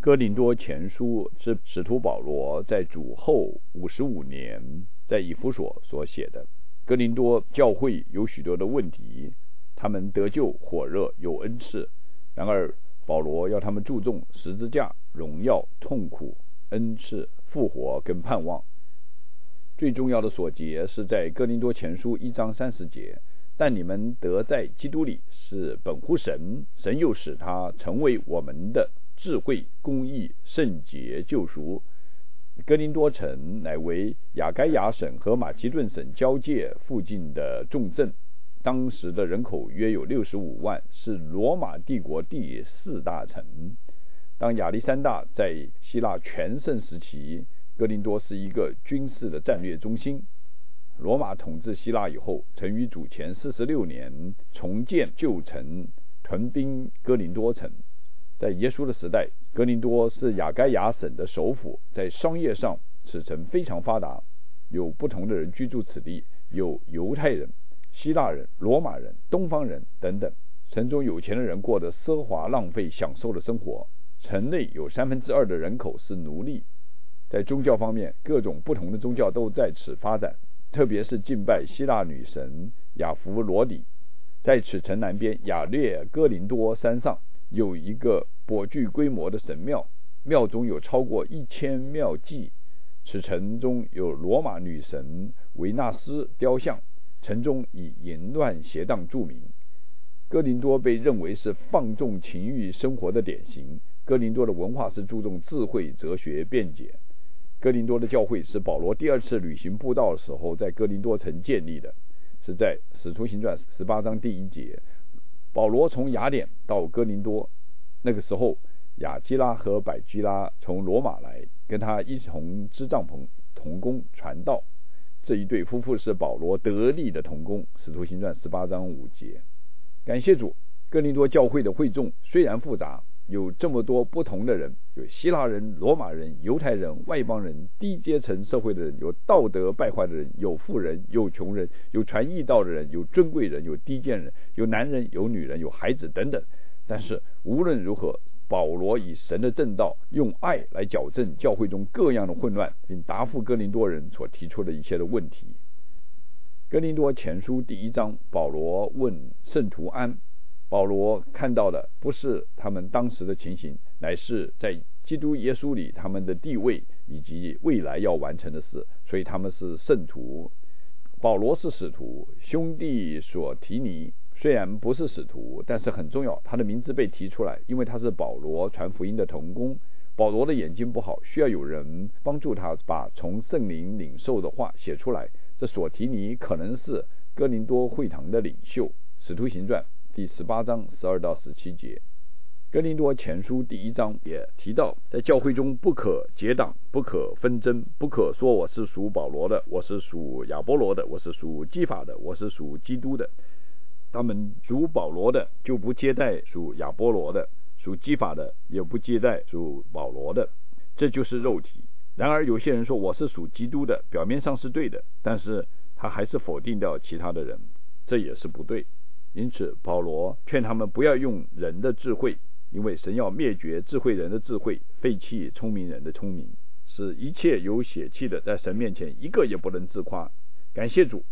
哥林多前书是使徒保罗在主后55年在以弗所所写的。哥林多教会有许多的问题，他们得救火热有恩赐，然而保罗要他们注重十字架、荣耀、痛苦、恩赐、复活跟盼望。最重要的所结是在哥林多前书1章30节，但你们得在基督里是本乎神，神又使他成为我们的智慧、公义、圣洁、救赎。哥林多城乃为亚该亚省和马其顿省交界附近的重镇，当时的人口约有65万，是罗马帝国第4大城。当亚历山大在希腊全盛时期，哥林多是一个军事的战略中心。罗马统治希腊以后，曾于主前46年重建旧城，屯兵哥林多城。在耶稣的时代，哥林多是亚该亚省的首府，在商业上此城非常发达，有不同的人居住此地，有犹太人、希腊人、罗马人、东方人等等。城中有钱的人过得奢华浪费享受的生活，城内有2/3的人口是奴隶。在宗教方面，各种不同的宗教都在此发展，特别是敬拜希腊女神亚弗罗底。在此城南边亚略哥林多山上有一个颇具规模的神庙，庙中有超过1000庙妓。此城中有罗马女神维纳斯雕像，城中以淫乱邪荡著名。哥林多被认为是放纵情欲生活的典型。哥林多的文化是注重智慧、哲学、辩解。哥林多的教会是保罗第2次旅行布道的时候在哥林多城建立的，是在使徒行传18章第1节。保罗从雅典到哥林多，那个时候雅基拉和百基拉从罗马来，跟他一同支帐篷同工传道。这一对夫妇是保罗得力的同工，使徒行传18章5节。感谢主，哥林多教会的会众虽然复杂，有这么多不同的人，有希腊人、罗马人、犹太人、外邦人、低阶层社会的人，有道德败坏的人，有富人，有穷人，有传义道的人，有尊贵人，有低贱人，有男人，有女人，有孩子等等。但是无论如何，保罗以神的正道，用爱来矫正教会中各样的混乱，并答复哥林多人所提出的一切的问题。哥林多前书第1章，保罗问圣徒安。保罗看到的不是他们当时的情形，乃是在基督耶稣里他们的地位以及未来要完成的事，所以他们是圣徒。保罗是使徒，兄弟所提尼虽然不是使徒，但是很重要，他的名字被提出来，因为他是保罗传福音的同工。保罗的眼睛不好，需要有人帮助他把从圣灵领受的话写出来。这所提尼可能是哥林多会堂的领袖。使徒行传第18章12到17节。哥林多前书第1章也提到，在教会中不可结党，不可纷争，不可说我是属保罗的，我是属亚波罗的，我是属基法的，我是属基督的。他们属保罗的就不接待属亚波罗的，属基法的也不接待属保罗的，这就是肉体。然而有些人说我是属基督的，表面上是对的，但是他还是否定掉其他的人，这也是不对。因此保罗劝他们不要用人的智慧，因为神要灭绝智慧人的智慧，废弃聪明人的聪明，使一切有血气的在神面前一个也不能自夸。感谢主。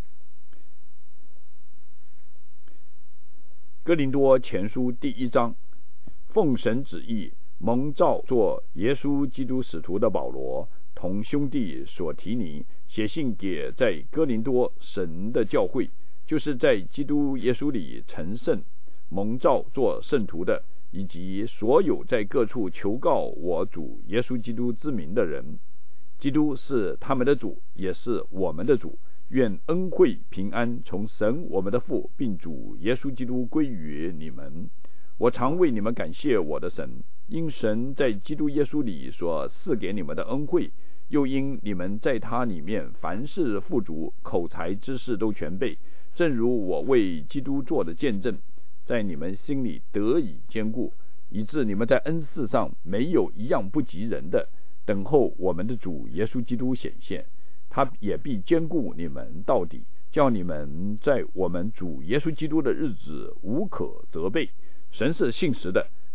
哥林多前书第1章，奉神旨意蒙召做耶稣基督使徒的保罗，同兄弟所提尼，写信给在哥林多神的教会，就是在基督耶稣里成圣蒙召做圣徒的，以及所有在各处求告我主耶稣基督之名的人。基督是他们的主，也是我们的主。愿恩惠平安从神我们的父并主耶稣基督归于你们。我常为你们感谢我的神，因神在基督耶稣里所赐给你们的恩惠，又因你们在他里面凡事富足，口才知识都全备，正如我为基督做的见证，在你们心里得以坚固，以致你们在恩赐上没有一样不及人的，等候我们的主耶稣基督显现。他也必坚固你们到底，叫你们在我们主耶稣基督的日子无可责备。神是信实的，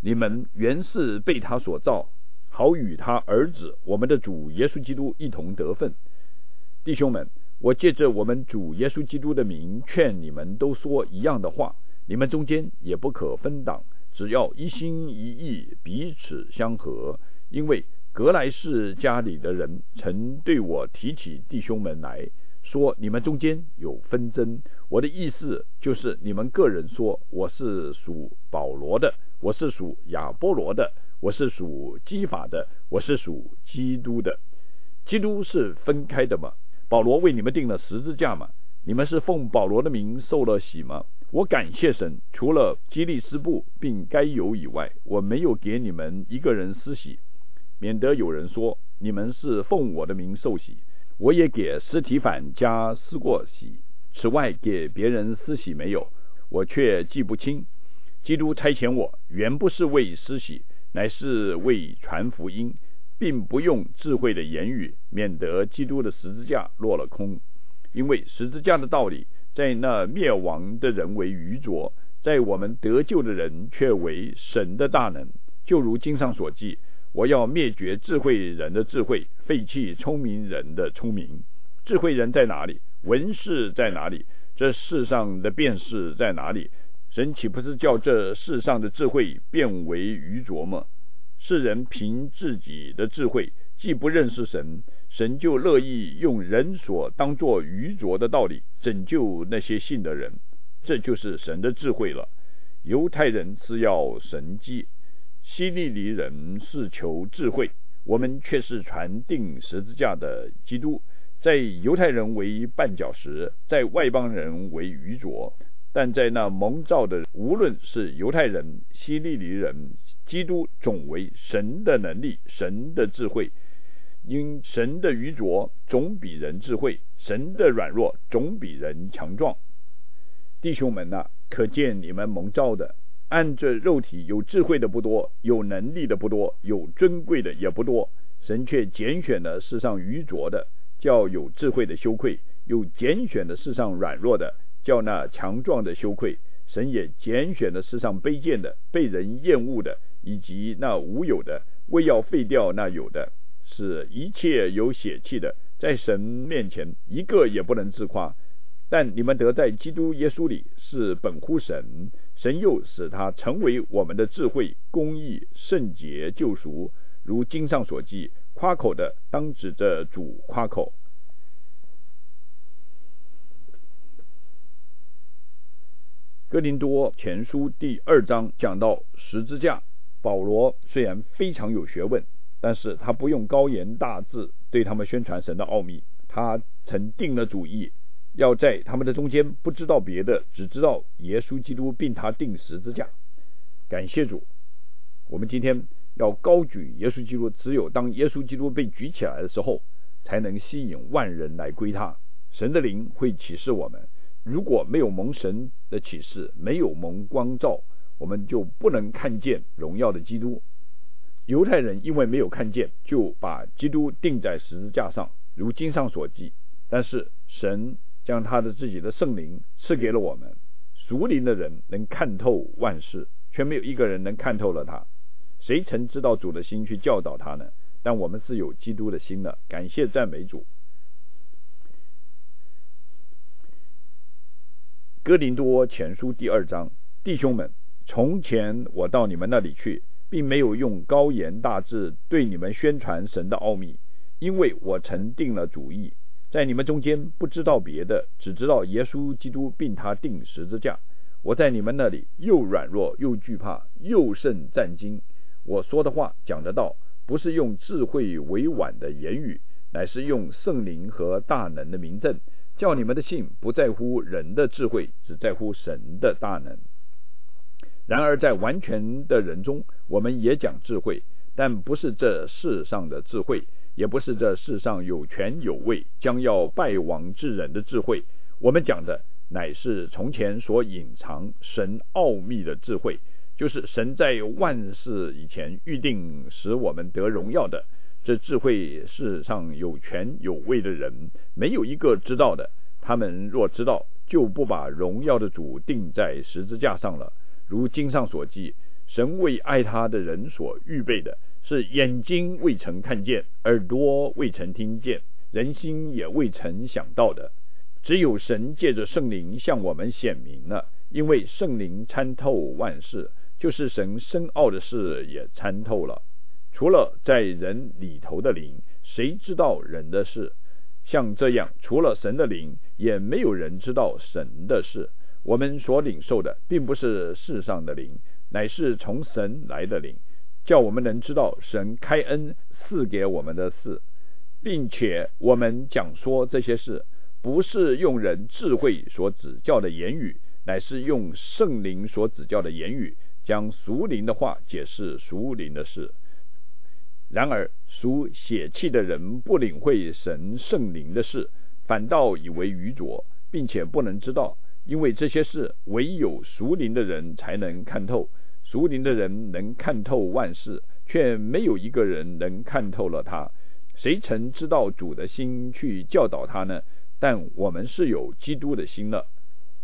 你们原是被他所造，好与他儿子我们的主耶稣基督一同得分。弟兄们，我借着我们主耶稣基督的名劝你们都说一样的话，你们中间也不可分党，只要一心一意，彼此相合。因为格莱士家里的人曾对我提起弟兄们来说，你们中间有纷争。我的意思就是你们个人说，我是属保罗的，我是属亚波罗的，我是属基法的，我是属基督的。基督是分开的吗？保罗为你们定了十字架吗？你们是奉保罗的名受了洗吗？我感谢神，除了基利斯布并该犹以外，我没有给你们一个人施洗，免得有人说你们是奉我的名受洗。我也给司提反家施过洗，此外给别人施洗没有，我却记不清。基督差遣我，原不是为施洗，乃是为传福音，并不用智慧的言语，免得基督的十字架落了空。因为十字架的道理，在那灭亡的人为愚拙，在我们得救的人却为神的大能。就如经上所记，我要灭绝智慧人的智慧，废弃聪明人的聪明。智慧人在哪里？文士在哪里？这世上的辩士在哪里？神岂不是叫这世上的智慧变为愚拙吗？世人凭自己的智慧，既不认识神，神就乐意用人所当作愚拙的道理拯救那些信的人。这就是神的智慧了。犹太人是要神迹，希利尼人是求智慧，我们却是传钉十字架的基督。在犹太人为绊脚石，在外邦人为愚拙，但在那蒙召的，无论是犹太人、希利尼人，基督总为神的能力，神的智慧。因神的愚拙总比人智慧，神的软弱总比人强壮。弟兄们啊，可见你们蒙召的，按着肉体有智慧的不多，有能力的不多，有尊贵的也不多。神却拣选了世上愚拙的，叫有智慧的羞愧；又拣选了世上软弱的，叫那强壮的羞愧。神也拣选了世上卑贱的、被人厌恶的，以及那无有的，为要废掉那有的，使一切有血气的，在神面前一个也不能自夸。但你们得在基督耶稣里是本乎神，神又使他成为我们的智慧、公义、圣洁、救赎。如经上所记，夸口的当指着主夸口。哥林多前书第2章讲到十字架，保罗虽然非常有学问，但是他不用高言大志对他们宣传神的奥秘。他曾定了主意，要在他们的中间不知道别的，只知道耶稣基督，并他定十字架。感谢主，我们今天要高举耶稣基督，只有当耶稣基督被举起来的时候，才能吸引万人来归他。神的灵会启示我们，如果没有蒙神的启示，没有蒙光照，我们就不能看见荣耀的基督。犹太人因为没有看见，就把基督钉在十字架上，如经上所记。但是神将他的自己的圣灵赐给了我们，属灵的人能看透万事，却没有一个人能看透了他。谁曾知道主的心去教导他呢？但我们是有基督的心的，感谢赞美主。哥林多前书第2章，弟兄们，从前我到你们那里去，并没有用高言大志对你们宣传神的奥秘，因为我曾定了主意，在你们中间不知道别的，只知道耶稣基督，并他钉十字架。我在你们那里又软弱又惧怕，又甚战惊。我说的话讲的道，不是用智慧委婉的言语，乃是用圣灵和大能的明证，叫你们的信不在乎人的智慧，只在乎神的大能。然而在完全的人中，我们也讲智慧，但不是这世上的智慧，也不是这世上有权有位将要败亡之人的智慧。我们讲的乃是从前所隐藏神奥秘的智慧，就是神在万事以前预定使我们得荣耀的。这智慧世上有权有位的人没有一个知道的，他们若知道，就不把荣耀的主钉在十字架上了。如经上所记， 神为爱他的人所预备的，是眼睛未曾看见，耳朵未曾听见，人心也未曾想到的。只有神借着圣灵向我们显明了，因为圣灵参透万事，就是神深奥的事也参透了。除了在人里头的灵，谁知道人的事？像这样，除了神的灵，也没有人知道神的事。我们所领受的，并不是世上的灵，乃是从神来的灵，叫我们能知道神开恩赐给我们的事，并且我们讲说这些事，不是用人智慧所指教的言语，乃是用圣灵所指教的言语，将属灵的话解释属灵的事。然而属血气的人不领会神圣灵的事，反倒以为愚拙，并且不能知道，因为这些事唯有属灵的人才能看透。属灵的人能看透万事，却没有一个人能看透了他。谁曾知道主的心去教导他呢？但我们是有基督的心了。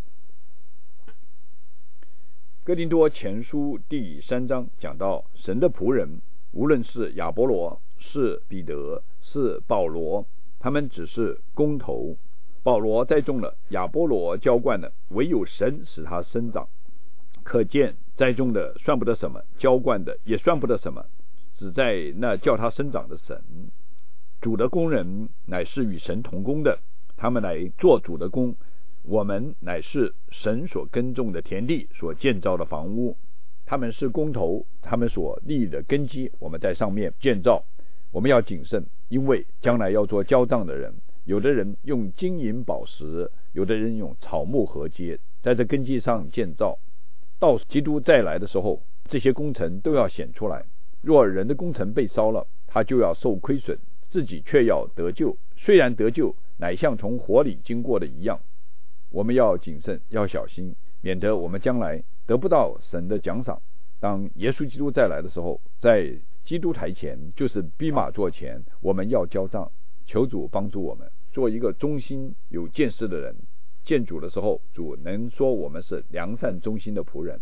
哥林多前书第3章讲到，神的仆人，无论是亚波罗，是彼得，是保罗，他们只是工头。保罗栽种了，亚波罗浇灌了，唯有神使他生长。可见栽种的算不得什么，浇灌的也算不得什么，只在那叫他生长的神。主的工人乃是与神同工的，他们来做主的工，我们乃是神所耕种的田地，所建造的房屋。他们是工头，他们所立的根基，我们在上面建造。我们要谨慎，因为将来要做交账的人，有的人用金银宝石，有的人用草木禾秸，在这根基上建造。到基督再来的时候，这些工程都要显出来。若人的工程被烧了，他就要受亏损，自己却要得救，虽然得救，乃像从火里经过的一样。我们要谨慎，要小心，免得我们将来得不到神的奖赏。当耶稣基督再来的时候，在基督台前，就是逼马座前，我们要交账。求主帮助我们做一个忠心有见识的人，见主的时候，主能说我们是良善忠心的仆人。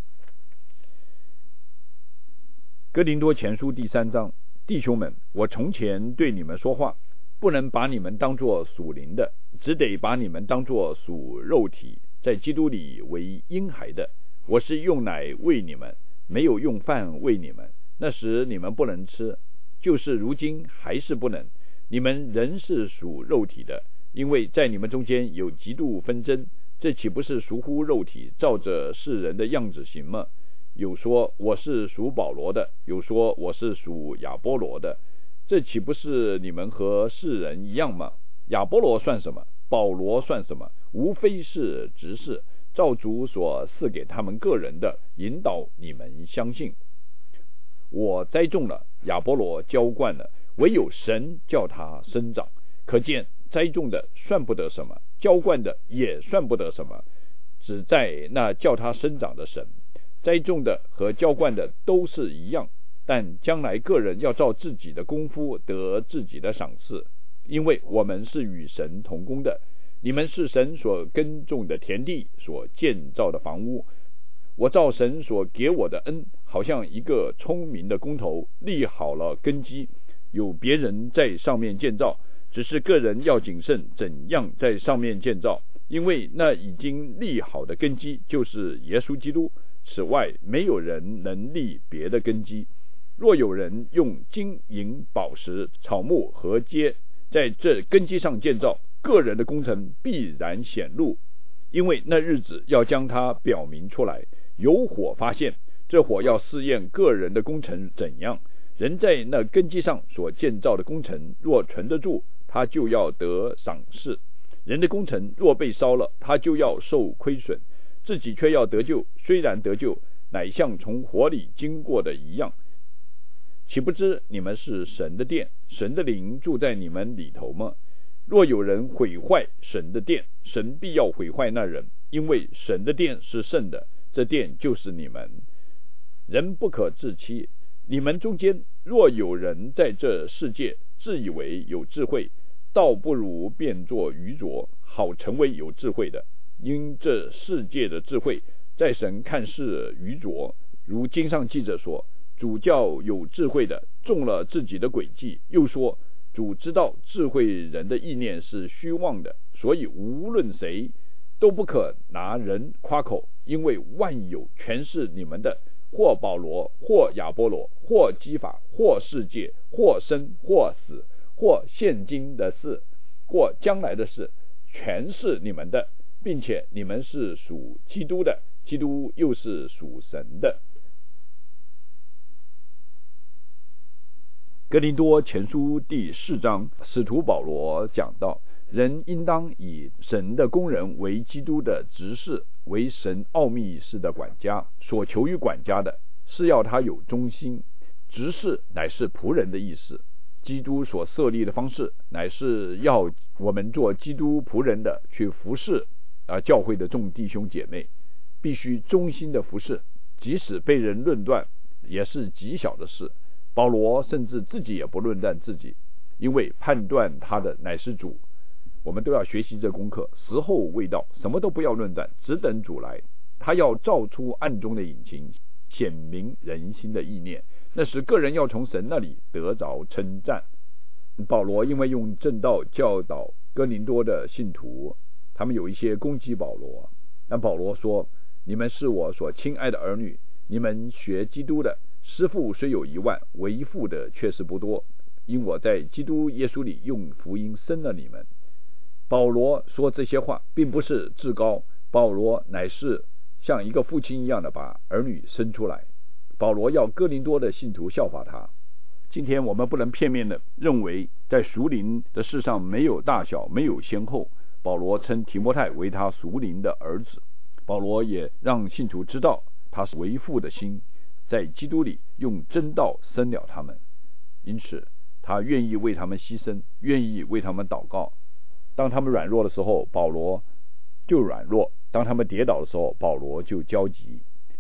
哥林多前书第3章，弟兄们，我从前对你们说话，不能把你们当作属灵的，只得把你们当作属肉体，在基督里为婴孩的。我是用奶喂你们，没有用饭喂你们，那时你们不能吃，就是如今还是不能。你们仍是属肉体的，因为在你们中间有极度纷争，这岂不是属乎肉体，照着世人的样子行吗？有说我是属保罗的，有说我是属亚波罗的，这岂不是你们和世人一样吗？亚波罗算什么？保罗算什么？无非是执事，照主所赐给他们个人的，引导你们相信。我栽种了，亚波罗浇灌了，唯有神叫他生长。可见栽种的算不得什么，浇灌的也算不得什么，只在那叫他生长的神。栽种的和浇灌的都是一样，但将来个人要照自己的功夫得自己的赏赐，因为我们是与神同工的。你们是神所耕种的田地，所建造的房屋。我照神所给我的恩，好像一个聪明的工头，立好了根基，有别人在上面建造，只是个人要谨慎怎样在上面建造，因为那已经立好的根基就是耶稣基督，此外没有人能立别的根基。若有人用金银宝石草木禾秸在这根基上建造，个人的工程必然显露，因为那日子要将它表明出来，有火发现，这火要试验个人的工程怎样。人在那根基上所建造的工程若存得住，他就要得赏赐；人的工程若被烧了，他就要受亏损，自己却要得救，虽然得救，乃像从火里经过的一样。岂不知你们是神的殿，神的灵住在你们里头吗？若有人毁坏神的殿，神必要毁坏那人，因为神的殿是圣的，这殿就是你们。人不可自欺，你们中间若有人在这世界自以为有智慧，倒不如变作愚拙，好成为有智慧的。因这世界的智慧在神看是愚拙， 如经上记着说，主叫有智慧的中了自己的诡计，又说主知道智慧人的意念是虚妄的，所以无论谁都不可拿人夸口，因为万有全是你们的，或保罗，或亚波罗，或基法，或世界，或生，或死，或现今的事，或将来的事，全是你们的，并且你们是属基督的，基督又是属神的。哥林多前书第4章，使徒保罗讲到，人应当以神的工人为基督的执事，为神奥秘事的管家，所求于管家的是要他有忠心。执事乃是仆人的意思，基督所设立的方式乃是要我们做基督仆人的去服侍教会的众弟兄姐妹，必须忠心的服侍，即使被人论断也是极小的事。保罗甚至自己也不论断自己，因为判断他的乃是主。我们都要学习这功课，时候未到，什么都不要论断，只等主来。他要照出暗中的隐情，显明人心的意念，那时个人要从神那里得着称赞。保罗因为用正道教导哥林多的信徒，他们有一些攻击保罗，但保罗说，你们是我所亲爱的儿女，你们学基督的，师父虽有1万，为父的却是不多，因我在基督耶稣里用福音生了你们。保罗说这些话并不是自高，保罗乃是像一个父亲一样的把儿女生出来。保罗要哥林多的信徒效法他。今天我们不能片面的认为在属灵的事上没有大小，没有先后。保罗称提摩太为他属灵的儿子，保罗也让信徒知道他是为父的心，在基督里用真道生了他们，因此他愿意为他们牺牲，愿意为他们祷告。当他们软弱的时候，保罗就软弱；当他们跌倒的时候，保罗就焦急。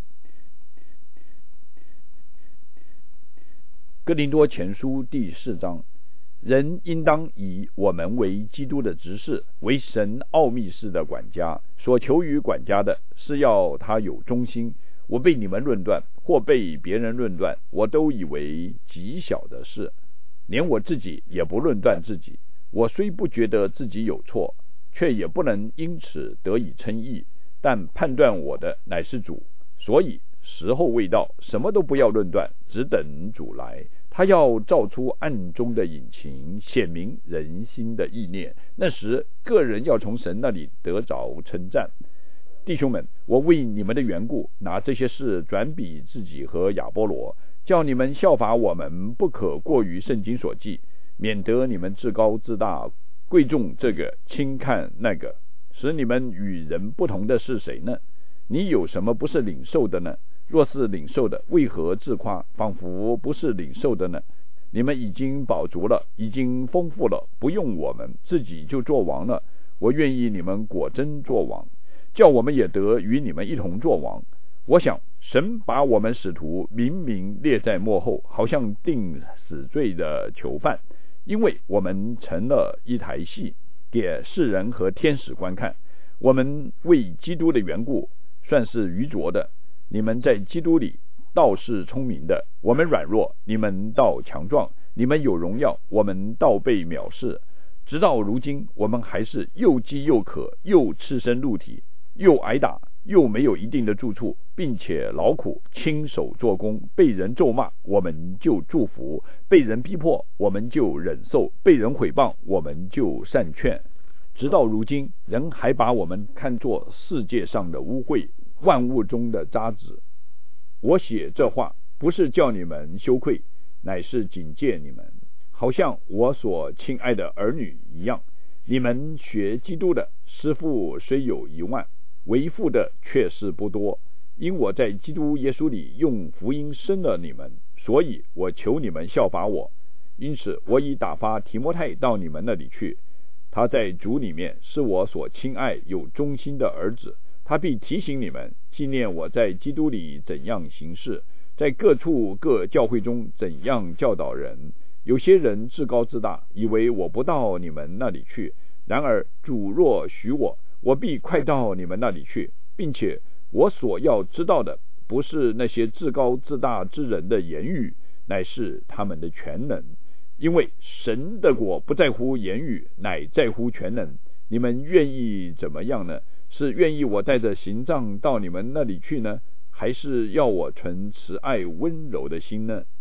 哥林多前书第4章，人应当以我们为基督的执事，为神奥秘事的管家，所求于管家的是要他有忠心。我被你们论断，或被别人论断，我都以为极小的事，连我自己也不论断自己。我虽不觉得自己有错，却也不能因此得以称义，但判断我的乃是主。所以时候未到，什么都不要论断，只等主来。他要照出暗中的隐情，显明人心的意念，那时个人要从神那里得着称赞。弟兄们，我为你们的缘故，拿这些事转比自己和亚波罗，叫你们效法我们，不可过于圣经所记，免得你们自高自大，贵重这个，轻看那个。使你们与人不同的是谁呢？你有什么不是领受的呢？若是领受的，为何自夸，仿佛不是领受的呢？你们已经饱足了，已经丰富了，不用我们，自己就做王了。我愿意你们果真做王，叫我们也得与你们一同做王。我想神把我们使徒明明列在末后，好像定死罪的囚犯，因为我们成了一台戏，给世人和天使观看。我们为基督的缘故算是愚拙的，你们在基督里倒是聪明的。我们软弱，你们倒强壮；你们有荣耀，我们倒被藐视。直到如今，我们还是又饥又渴，又赤身露体，又挨打，又没有一定的住处，并且劳苦，亲手做工，被人咒骂，我们就祝福；被人逼迫，我们就忍受；被人毁谤，我们就善劝。直到如今，人还把我们看作世界上的污秽，万物中的渣滓。我写这话，不是叫你们羞愧，乃是警戒你们，好像我所亲爱的儿女一样。你们学基督的，师父虽有1万，为父的却是不多，因我在基督耶稣里用福音生了你们，所以我求你们效法我。因此我已打发提摩太到你们那里去，他在主里面是我所亲爱有忠心的儿子，他必提醒你们，纪念我在基督里怎样行事，在各处各教会中怎样教导人。有些人自高自大，以为我不到你们那里去，然而主若许我，我必快到你们那里去，并且我所要知道的不是那些自高自大之人的言语，乃是他们的全能。因为神的国不在乎言语，乃在乎全能。你们愿意怎么样呢？是愿意我带着刑杖到你们那里去呢，还是要我存慈爱温柔的心呢？